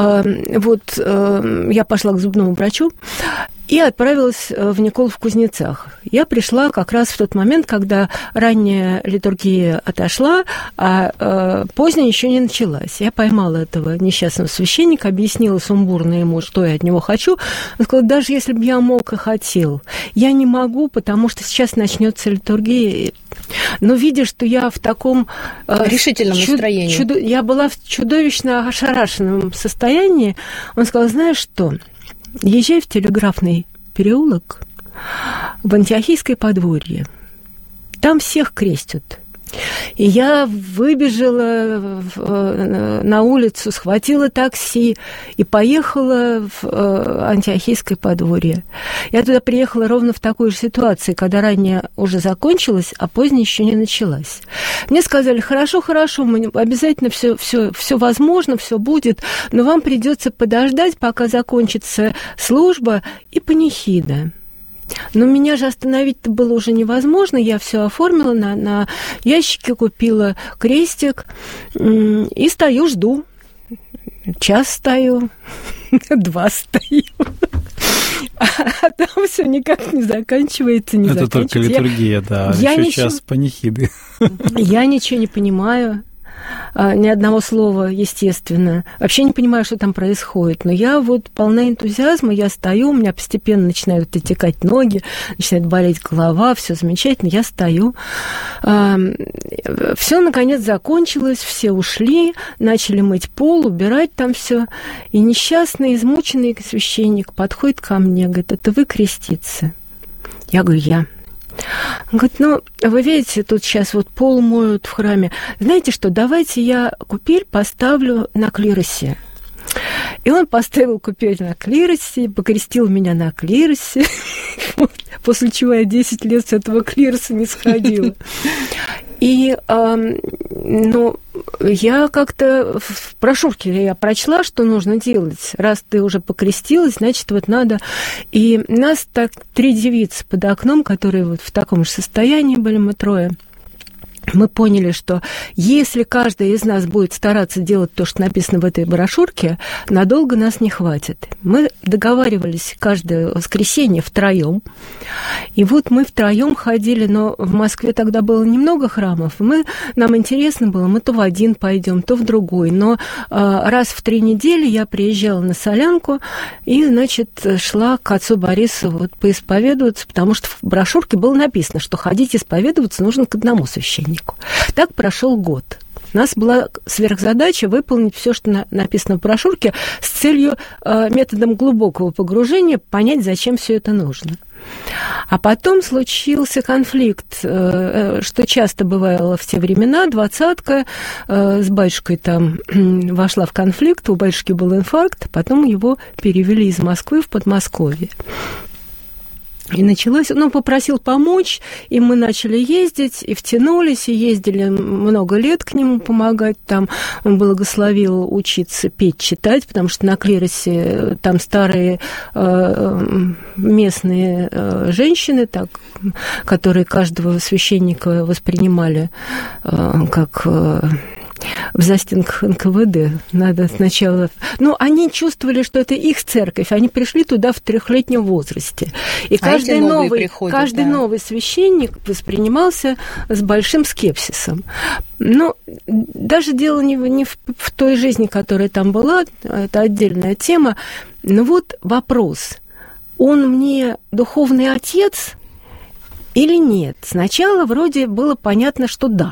я пошла к зубному врачу и отправилась в Николу в Кузнецах. Я пришла как раз в тот момент, когда ранняя литургия отошла, а поздняя еще не началась. Я поймала этого несчастного священника, объяснила сумбурно ему, что я от него хочу. Он сказал: даже если бы я мог и хотел, я не могу, потому что сейчас начнется литургия. Но видя, что я в таком решительном настроении, я была в чудовищно ошарашенном состоянии, он сказал: знаешь что, езжай в Телеграфный переулок, в Антиохийское подворье. Там всех крестят. И я выбежала на улицу, схватила такси и поехала в Антиохийское подворье. Я туда приехала ровно в такой же ситуации, когда ранее уже закончилась, а поздняя еще не началась. Мне сказали: хорошо, мы обязательно все возможно, все будет, но вам придется подождать, пока закончится служба и панихида. Но меня же остановить-то было уже невозможно. Я все оформила, на ящике купила крестик и стою, жду. Час стою, 2 стою. А там все никак не заканчивается, не это заканчивается. Это только литургия, да. Еще час панихиды. Я ничего не понимаю. Ни одного слова, естественно. Вообще не понимаю, что там происходит. Но я вот полна энтузиазма, я стою, у меня постепенно начинают отекать ноги, начинает болеть голова, все замечательно, я стою. Все, наконец, закончилось, все ушли, начали мыть пол, убирать там все. И несчастный, измученный священник подходит ко мне, говорит: это вы креститься? Я говорю: я. Он говорит: ну, вы видите, тут сейчас вот пол моют в храме. Знаете что, давайте я купель поставлю на клиросе. И он поставил купель на клиросе, покрестил меня на клиросе, после чего я 10 лет с этого клироса не сходила. И, я как-то в брошюрке я прочла, что нужно делать. Раз ты уже покрестилась, значит, вот надо. И нас так 3 девицы под окном, которые вот в таком же состоянии были, мы 3. Мы поняли, что если каждый из нас будет стараться делать то, что написано в этой брошюрке, надолго нас не хватит. Мы договаривались каждое воскресенье втроем. И вот мы втроем ходили, но в Москве тогда было немного храмов. Нам интересно было, мы то в один пойдем, то в другой. Но раз в 3 недели я приезжала на солянку и, значит, шла к отцу Борису вот поисповедоваться, потому что в брошюрке было написано, что ходить исповедоваться нужно к одному священнику. Так прошел год. У нас была сверхзадача выполнить все, что написано в брошюрке, с целью методом глубокого погружения понять, зачем все это нужно. А потом случился конфликт, что часто бывало в те времена. 20-ка с батюшкой там вошла в конфликт, у батюшки был инфаркт, потом его перевели из Москвы в Подмосковье. И началось, он попросил помочь, и мы начали ездить, и втянулись, и ездили много лет к нему помогать. Там он благословил учиться петь, читать, потому что на клиросе там старые местные женщины, так, которые каждого священника воспринимали как... в застенках НКВД. Надо сначала... Ну, они чувствовали, что это их церковь. Они пришли туда в 3-летнем возрасте. И каждый новый священник воспринимался с большим скепсисом. Но даже дело не в той жизни, которая там была, это отдельная тема. Но вот вопрос. Он мне духовный отец или нет? Сначала вроде было понятно, что да.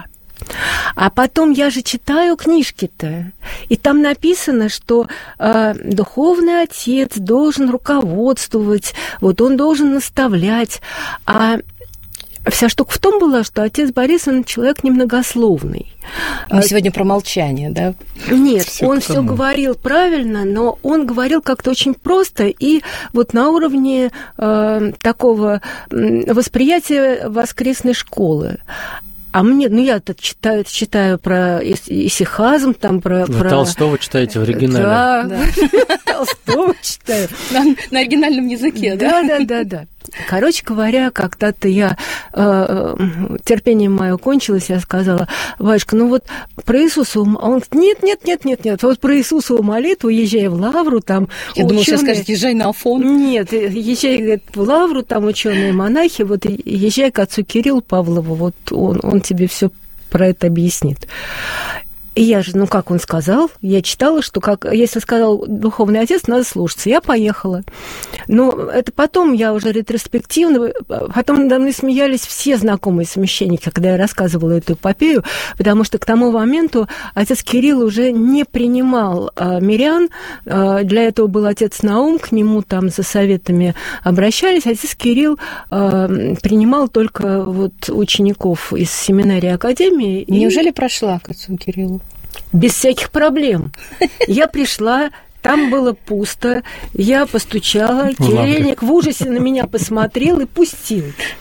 А потом я же читаю книжки-то, и там написано, что духовный отец должен руководствовать, вот он должен наставлять. А вся штука в том была, что отец Борис, он человек немногословный. Мы сегодня про молчание, да? Нет, он все говорил правильно, но он говорил как-то очень просто и вот на уровне такого восприятия воскресной школы. А мне, я-то читаю про исихазм, там про... Толстого читаете в оригинале. Да. Толстого читаю. На оригинальном языке, да? Да. Короче говоря, когда-то я... терпение мое кончилось, я сказала: батюшка, ну вот про Иисусову... Он говорит: нет, вот про Иисусову молитву езжай в Лавру, там... Я думала, сейчас скажете, езжай на Афон. Нет, езжай, говорит, в Лавру, там ученые-монахи, вот езжай к отцу Кириллу Павлову, вот он тебе все про это объяснит. И я же, как он сказал, я читала, что если сказал духовный отец, надо слушаться. Я поехала. Но это потом, я уже ретроспективно, потом надо мной смеялись все знакомые священники, когда я рассказывала эту эпопею, потому что к тому моменту отец Кирилл уже не принимал мирян, для этого был отец Наум, к нему там за советами обращались. Отец Кирилл принимал только вот учеников из семинарии академии. Неужели прошла к отцу Кириллу? Без всяких проблем. Я пришла, там было пусто, я постучала, Кириленник в ужасе на меня посмотрел и пустил.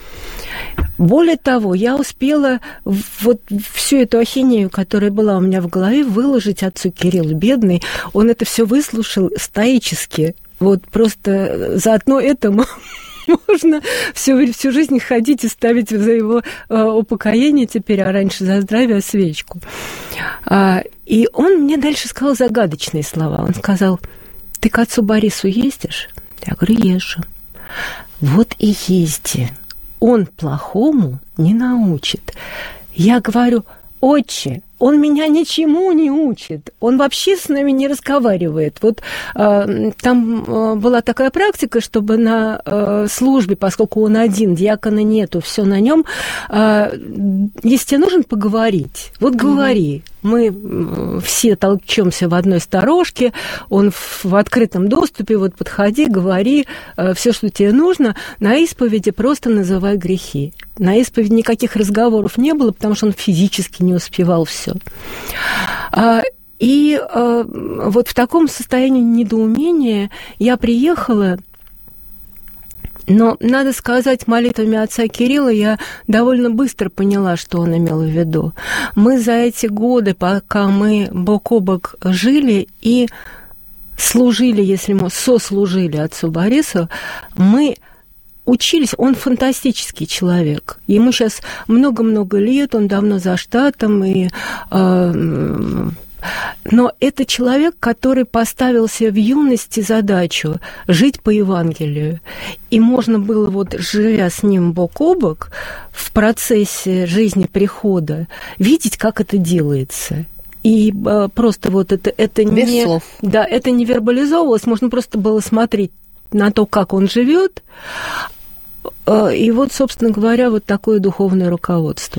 Более того, я успела вот всю эту ахинею, которая была у меня в голове, выложить отцу Кириллу. Бедный, он это все выслушал стоически. Вот просто заодно этому... Можно всю жизнь ходить и ставить за его упокоение теперь, а раньше за здравие свечку. И он мне дальше сказал загадочные слова. Он сказал: ты к отцу Борису ездишь? Я говорю: езжу. Вот и езди. Он плохому не научит. Я говорю: отче, он меня ничему не учит, он вообще с нами не разговаривает. Вот там была такая практика, чтобы на службе, поскольку он один, диакона нету, все на нем, если тебе нужно поговорить, вот говори. Мы все толчемся в одной сторожке, он в открытом доступе, вот подходи, говори, все, что тебе нужно. На исповеди просто называй грехи. На исповеди никаких разговоров не было, потому что он физически не успевал все. И вот в таком состоянии недоумения я приехала. Но, надо сказать, молитвами отца Кирилла я довольно быстро поняла, что он имел в виду. Мы за эти годы, пока мы бок о бок жили и служили, если мы сослужили отцу Борису, мы учились. Он фантастический человек. Ему сейчас много-много лет, он давно за штатом, и... Но это человек, который поставил себе в юности задачу жить по Евангелию. И можно было, вот, живя с ним бок о бок, в процессе жизни прихода, видеть, как это делается. И просто вот это без не... слов. Да, это не вербализовывалось, можно просто было смотреть на то, как он живет. И вот, собственно говоря, вот такое духовное руководство.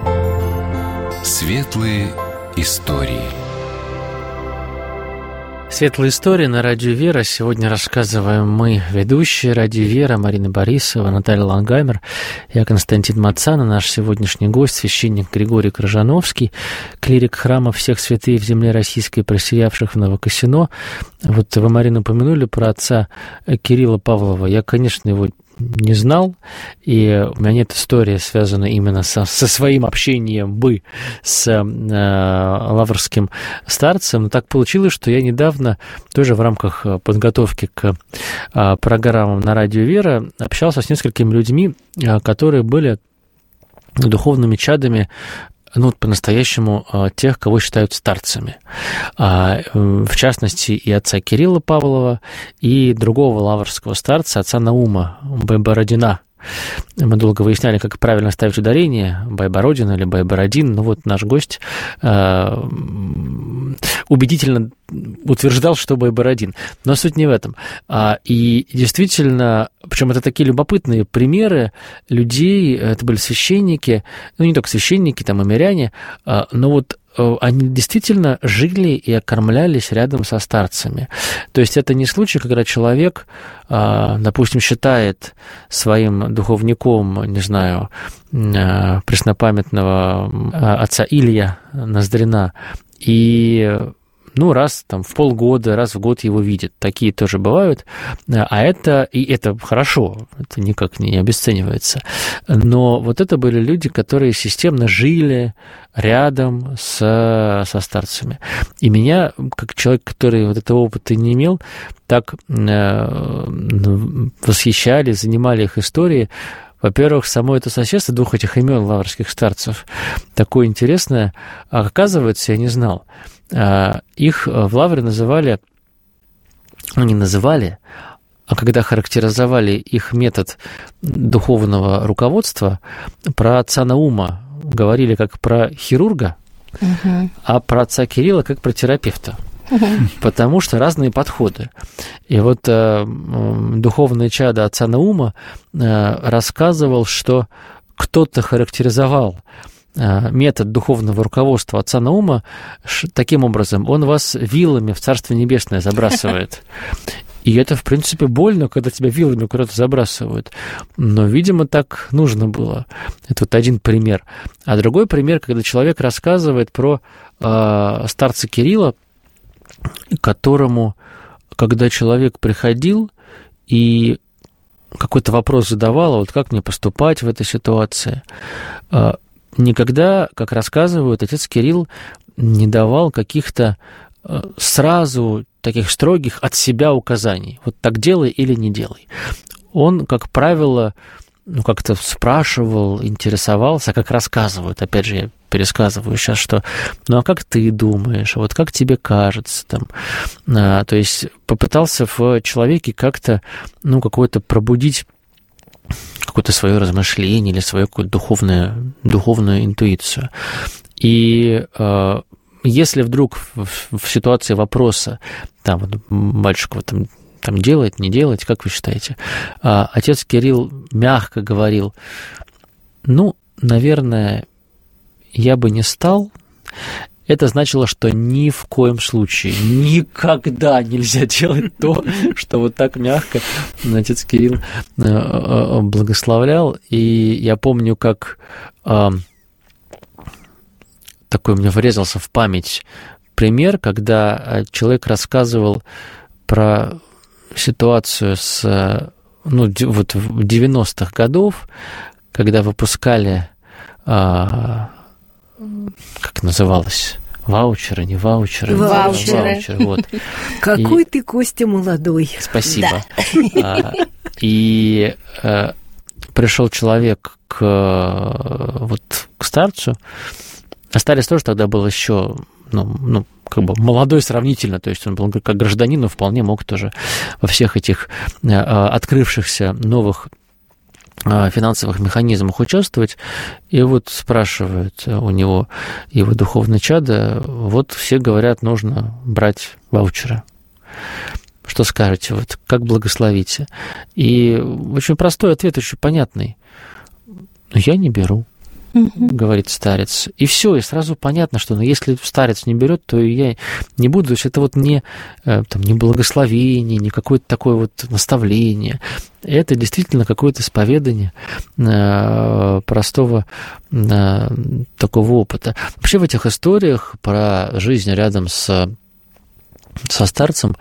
Светлые истории. Светлая история на Радио Вера. Сегодня рассказываем мы, ведущие Радио Вера, Марина Борисова, Наталья Лангаймер, я Константин Мацана, наш сегодняшний гость, священник Григорий Крыжановский, клирик храма всех святых в земле российской, просиявших в Новокосино. Вот вы, Марина, упомянули про отца Кирилла Павлова. Я, конечно, его не знал, и у меня нет истории, связанной именно со своим общением с лаврским старцем, но так получилось, что я недавно тоже в рамках подготовки к программам на Радио Вера общался с несколькими людьми, которые были духовными чадами, по-настоящему тех, кого считают старцами. В частности, и отца Кирилла Павлова, и другого лаврского старца, отца Наума Байбородина. Мы долго выясняли, как правильно ставить ударение, Байбородин или Байбородин. Но вот наш гость убедительно утверждал, что Байбородин. Но суть не в этом. И действительно, причем это такие любопытные примеры людей, это были священники, не только священники, там и миряне, но вот они действительно жили и окормлялись рядом со старцами. То есть это не случай, когда человек, допустим, считает своим духовником, не знаю, преснопамятного отца Илья Ноздрина, и раз там в полгода, раз в год его видят. Такие тоже бывают. Это хорошо, это никак не обесценивается. Но вот это были люди, которые системно жили рядом со старцами. И меня, как человек, который вот этого опыта не имел, так восхищали, занимали их истории. Во-первых, само это соседство двух этих имен лаврских старцев такое интересное. А оказывается, я не знал. Их в Лавре называли, а когда характеризовали их метод духовного руководства, про отца Наума говорили как про хирурга, а про отца Кирилла как про терапевта. Потому что разные подходы. И вот духовное чадо отца Наума рассказывал, что кто-то характеризовал метод духовного руководства отца Наума таким образом: он вас вилами в Царство Небесное забрасывает. И это, в принципе, больно, когда тебя вилами куда-то забрасывают. Но, видимо, так нужно было. Это вот один пример. А другой пример, когда человек рассказывает про старца Кирилла, которому, когда человек приходил и какой-то вопрос задавал, вот как мне поступать в этой ситуации, никогда, как рассказывают, отец Кирилл не давал каких-то сразу таких строгих от себя указаний. Вот так делай или не делай. Он, как правило, как-то спрашивал, интересовался, как рассказывают. Опять же, я пересказываю сейчас, что а как ты думаешь, а вот как тебе кажется там. То есть попытался в человеке как-то, какое-то пробудить какое-то свое размышление или свою какую-то духовную интуицию. И если вдруг в ситуации вопроса, батюшка там делать, не делать, как вы считаете, отец Кирилл мягко говорил: наверное, я бы не стал. Это значило, что ни в коем случае, никогда нельзя делать то, что вот так мягко отец Кирилл благословлял. И я помню, как такой мне врезался в память пример, когда человек рассказывал про ситуацию в 90-х годов, когда выпускали, как называлось, ваучеры, не ваучеры? Ваучеры. Вот. Какой ты, Костя, молодой. Спасибо. Да. И пришел человек к старцу. Старец тоже тогда был еще, молодой сравнительно, то есть он был как гражданин, но вполне мог тоже во всех этих открывшихся новых финансовых механизмах участвовать. И вот спрашивают у него его духовное чадо: вот все говорят, нужно брать ваучеры. Что скажете, вот как благословите? И очень простой ответ, очень понятный: я не беру. говорит старец. И все, и сразу понятно, что если старец не берет, то я не буду. То есть это вот не благословение, не какое-то такое вот наставление. Это действительно какое-то исповедание простого такого опыта. Вообще в этих историях про жизнь рядом со старцем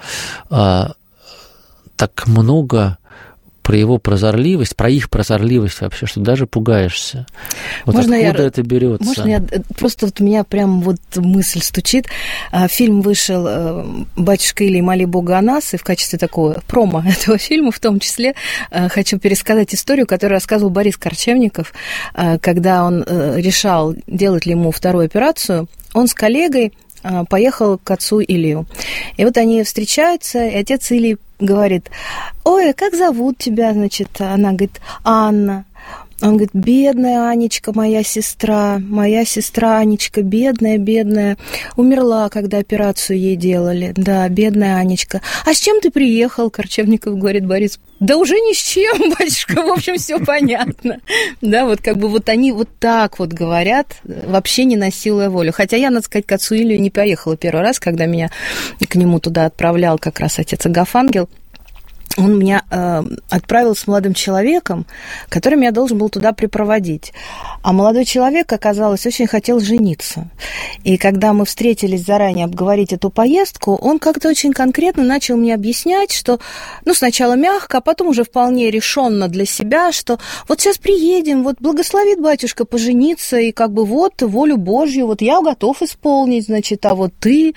так много про его прозорливость, про их прозорливость вообще, что даже пугаешься. Вот можно откуда это берется? Можно я... Просто вот у меня прям вот мысль стучит. Фильм вышел «Батюшка Илия, моли Бога о нас», и в качестве такого промо этого фильма в том числе хочу пересказать историю, которую рассказывал Борис Корчевников, когда он решал, делать ли ему вторую операцию. Он с коллегой поехал к отцу Илью. И вот они встречаются, и отец Илий говорит: ой, как зовут тебя? Значит, она говорит: Анна. Он говорит: бедная Анечка, моя сестра Анечка, бедная, умерла, когда операцию ей делали. Да, бедная Анечка. А с чем ты приехал? Корчевников говорит Борис: да уже ни с чем, батюшка, в общем, все понятно. Да, вот как бы вот они вот так вот говорят, вообще не насилуя волю. Хотя я, надо сказать, к отцу Илью не поехала первый раз, когда меня к нему туда отправлял как раз отец Агафангел. Он меня отправил с молодым человеком, который меня должен был туда припроводить. А молодой человек, оказалось, очень хотел жениться. И когда мы встретились заранее обговорить эту поездку, он как-то очень конкретно начал мне объяснять, что, сначала мягко, а потом уже вполне решенно для себя, что вот сейчас приедем, вот благословит батюшка пожениться, и как бы вот волю Божью, вот я готов исполнить, значит, а вот ты...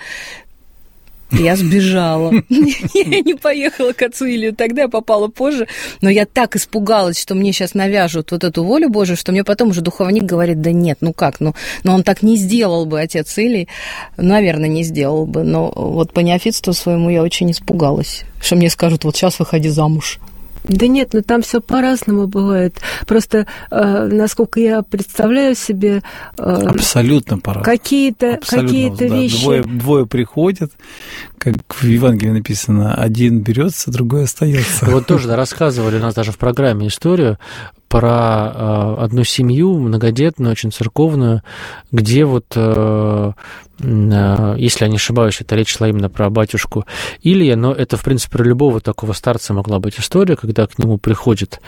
Я сбежала. Я не поехала к отцу Илью, тогда я попала позже. Но я так испугалась, что мне сейчас навяжут вот эту волю Божию, что мне потом уже духовник говорит: да нет, но он так не сделал бы, отец Илий. Наверное, не сделал бы. Но вот по неофитству своему я очень испугалась, что мне скажут: вот сейчас выходи замуж. Да нет, там все по-разному бывает. Просто, насколько я представляю себе... Абсолютно по-разному. Какие-то вещи... Двое приходят, как в Евангелии написано: один берется, другой остается. Вот тоже рассказывали у нас даже в программе историю про одну семью, многодетную, очень церковную, где вот, если я не ошибаюсь, это речь шла именно про батюшку Илия, но это, в принципе, про любого такого старца могла быть история, когда к нему приходит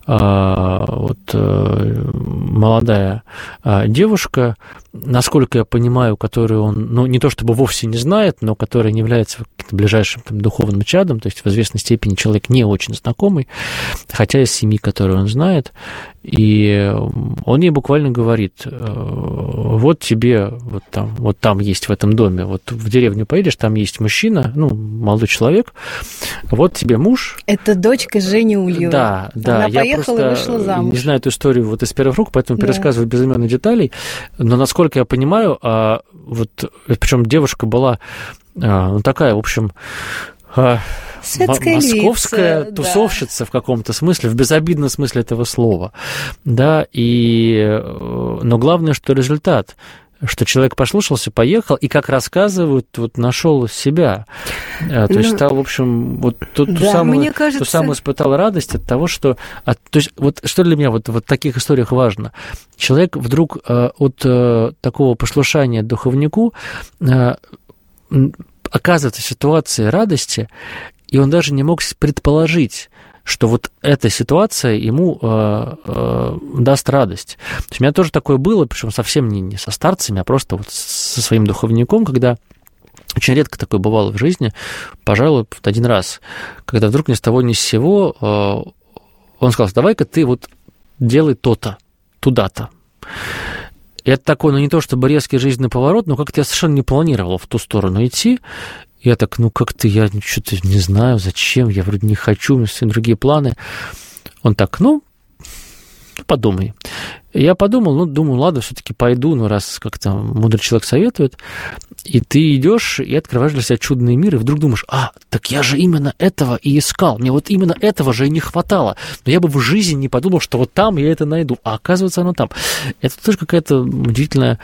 молодая девушка, насколько я понимаю, которую он, не то чтобы вовсе не знает, но которая не является ближайшим духовным чадом, то есть в известной степени человек не очень знакомый, хотя из семьи, которую он знает, и он ей буквально говорит: вот тебе, вот там есть в этом доме, вот в деревню поедешь, там есть мужчина, молодой человек, вот тебе муж. Это дочка Жени Ульевой. Да. Она поехала и вышла замуж. Не знаю эту историю из первых рук, поэтому пересказываю без имен и деталей, но насколько я понимаю, причем девушка была такая, в общем... Светская московская лица, тусовщица в каком-то смысле, в безобидном смысле этого слова. Да, но главное, что результат, что человек послушался, поехал, и, как рассказывают, нашел себя. То есть стал, в общем, ту самую испытал радость от того, что... То есть что для меня в таких историях важно? Человек вдруг от такого послушания духовнику оказывается в ситуации радости, и он даже не мог предположить, что эта ситуация ему даст радость. То есть у меня тоже такое было, причем совсем не со старцами, а просто со своим духовником, когда очень редко такое бывало в жизни, пожалуй, один раз, когда вдруг ни с того ни с сего он сказал: давай-ка ты делай то-то, туда-то. И это такой, не то чтобы резкий жизненный поворот, но как-то я совершенно не планировал в ту сторону идти. Я так, как-то я что-то не знаю, зачем, я вроде не хочу, у меня совсем другие планы. Он так, подумай. Я подумал, думаю, ладно, все-таки пойду, раз как-то мудрый человек советует. И ты идешь и открываешь для себя чудный мир, и вдруг думаешь: так я же именно этого и искал, мне именно этого же и не хватало. Но я бы в жизни не подумал, что там я это найду, а оказывается оно там. Это тоже какая-то удивительная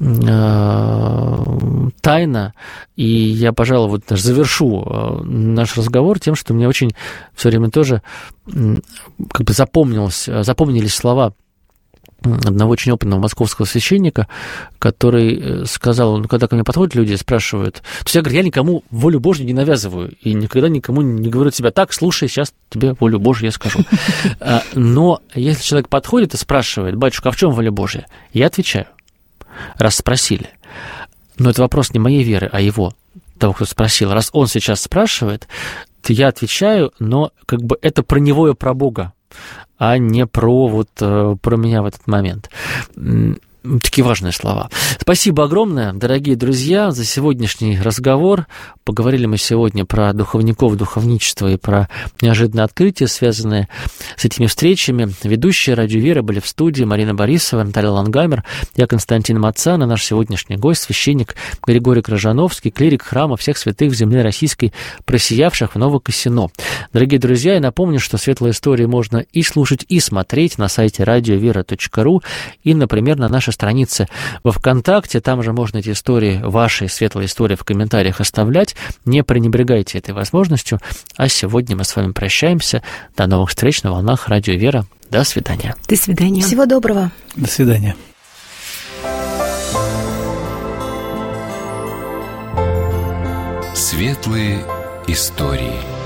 тайна, и я, пожалуй, даже завершу наш разговор тем, что мне очень все время тоже запомнились слова одного очень опытного московского священника, который сказал, когда ко мне подходят люди и спрашивают, то есть я говорю, я никому волю Божью не навязываю, и никогда никому не говорю от себя, так, слушай, сейчас тебе волю Божью я скажу. Но если человек подходит и спрашивает, батюшка, а в чем воля Божья? Я отвечаю, раз спросили. Но это вопрос не моей веры, а его, того, кто спросил. Раз он сейчас спрашивает, то я отвечаю, но как бы это про него и про Бога, а не про меня в этот момент. Такие важные слова. Спасибо огромное, дорогие друзья, за сегодняшний разговор. Поговорили мы сегодня про духовников, духовничество и про неожиданные открытия, связанные с этими встречами. Ведущие «Радио Вера» были в студии Марина Борисова, Наталья Лангамер, я Константин Мацан, и наш сегодняшний гость, священник Григорий Крыжановский, клирик храма всех святых в земле российской, просиявших в Новокосино. Дорогие друзья, я напомню, что светлые истории можно и слушать, и смотреть на сайте radiovera.ru и, например, на нашей странице во ВКонтакте. Там же можно эти истории, ваши светлые истории в комментариях оставлять. Не пренебрегайте этой возможностью. А сегодня мы с вами прощаемся. До новых встреч на волнах Радио Вера. До свидания. До свидания. Всего доброго. До свидания. Светлые истории.